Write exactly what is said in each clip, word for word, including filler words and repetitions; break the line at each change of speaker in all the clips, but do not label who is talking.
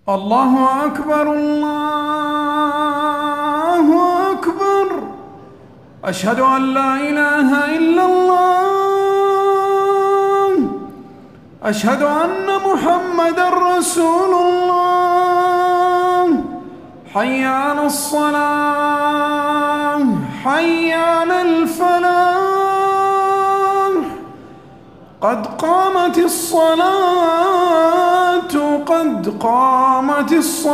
الله أكبر الله أكبر. أشهد أن لا إله إلا الله. أشهد أن محمدًا رسول الله. حي على الصلاة، حي على الفلاح، قد قامت الصلاة، قد قامت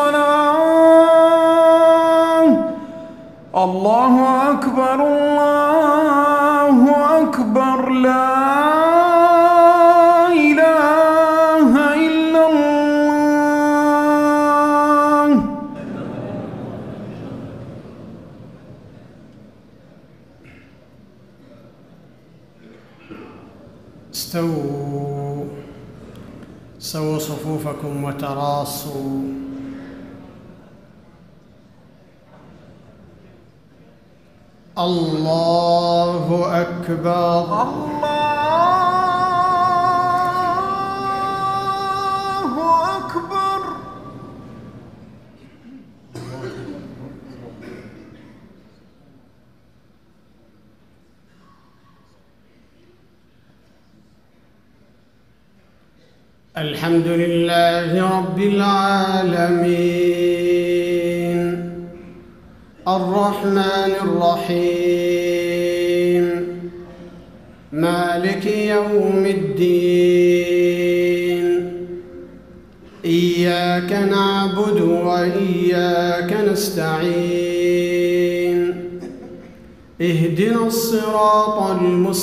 الصلاة. الله أكبر الله أكبر. لا إله إلا الله.
استووا سووا صفوفكم وتراصوا. الله أكبر.
الله أكبر.
الحمد لله رب العالمين، الرحمن الرحيم، مالك يوم الدين. إياك نعبد وإياك نستعين. اهدنا الصراط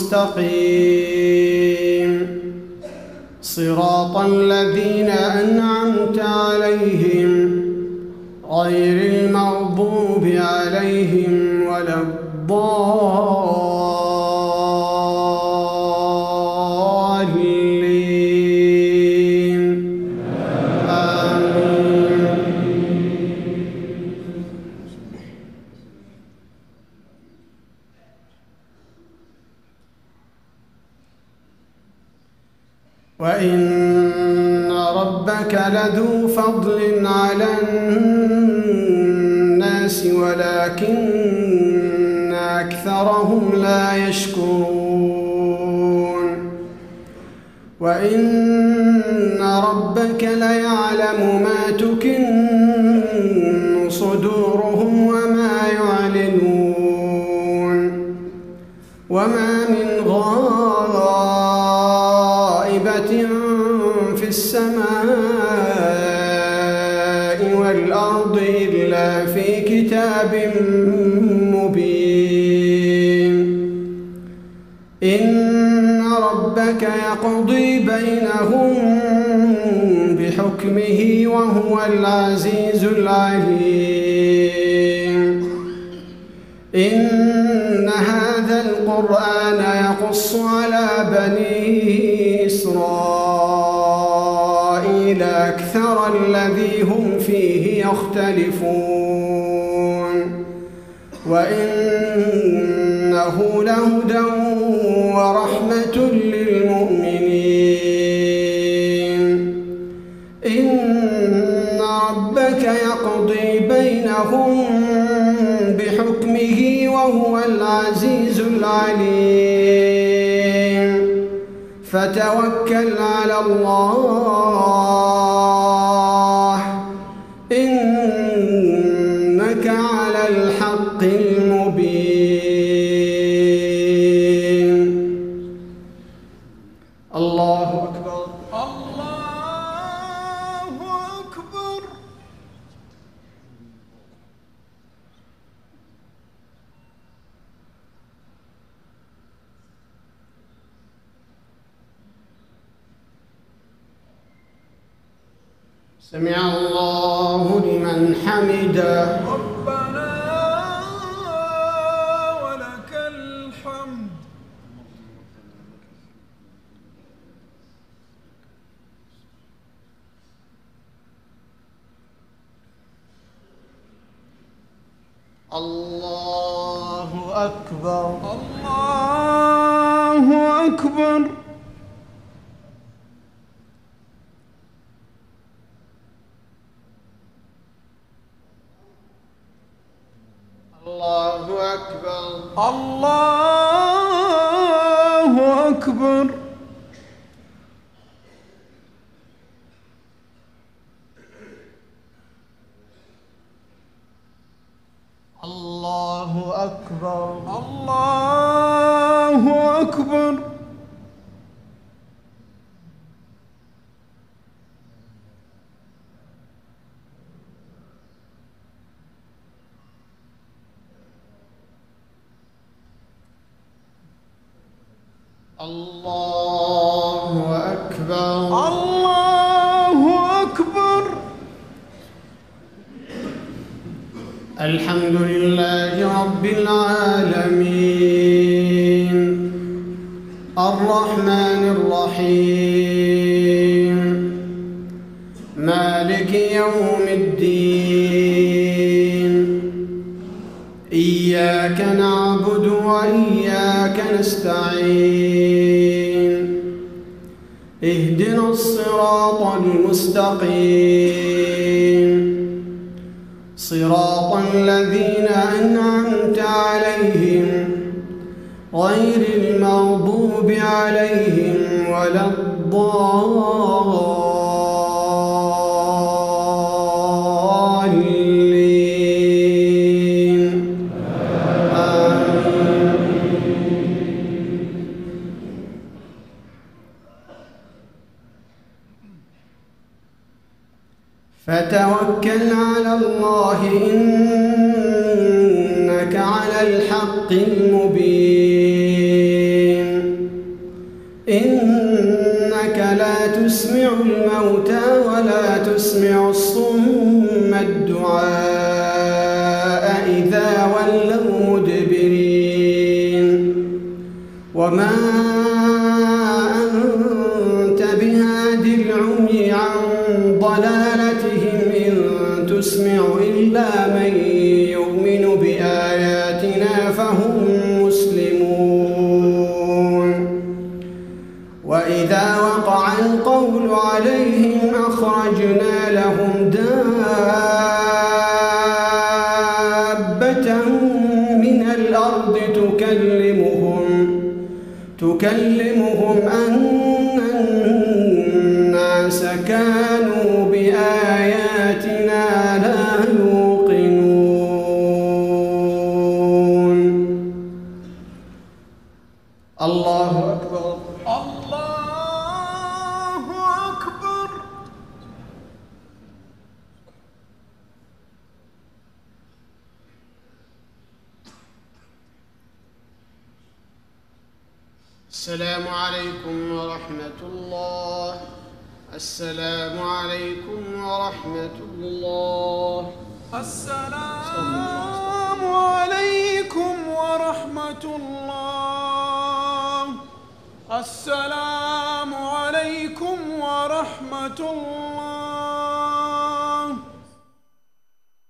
المستقيم، صراط الذين أنعمت عليهم غير المغضوب عليهم ولا الضالين. آمين. وإن ربك لذو فضل على الناس ولكن أكثرهم لا يشكرون. وإن ربك ليعلم ما تكن صدورهم وما يعلنون. وما من غائبة في السماء والأرض إلا في كتاب مبين. إن ربك يقضي بينهم بحكمه وهو العزيز العليم. إن هذا القرآن يقص على بني إسرائيل أكثر الذي هم فيه يختلفون. وإنه لهدى ورحمة للمؤمنين. إن ربك يقضي بينهم بحكمه وهو العزيز العليم. فتوكل على الله، إنك على الحق المبين. الله أكبر.
الله أكبر.
سمع الله لمن حمده.
ربنا ولك الحمد.
الله أكبر.
الله أكبر. الله أكبر.
الله أكبر.
الله أكبر.
الله أكبر.
الله أكبر.
الحمد لله رب العالمين الرحمن الرحيم مالك يوم الدين إياك نعبد وإياك نستعين اهدنا الصراط المستقيم صراط الذين أنعمت عليهم غير المغضوب عليهم ولا الضالين. آمين. فتوكل على الله إنك على الحق المبين. إنك لا تسمع الموتى ولا تسمع الصم الدعاء إذا ولوا مدبرين وما أنت بهاد العمي عن ضلالتهم إن تسمع إلا من يؤمن بآياتنا فهم مسلمون. وإذا وقع القول عليهم أخرجنا لهم دابة من الأرض تكلمهم تكلمهم أن الناس كانوا بآياتنا لا يوقنون. الله أكبر.
الله أكبر.
السلام عليكم ورحمة الله. السلام عليكم ورحمة الله.
السلام عليكم ورحمة الله. السلام عليكم ورحمة الله.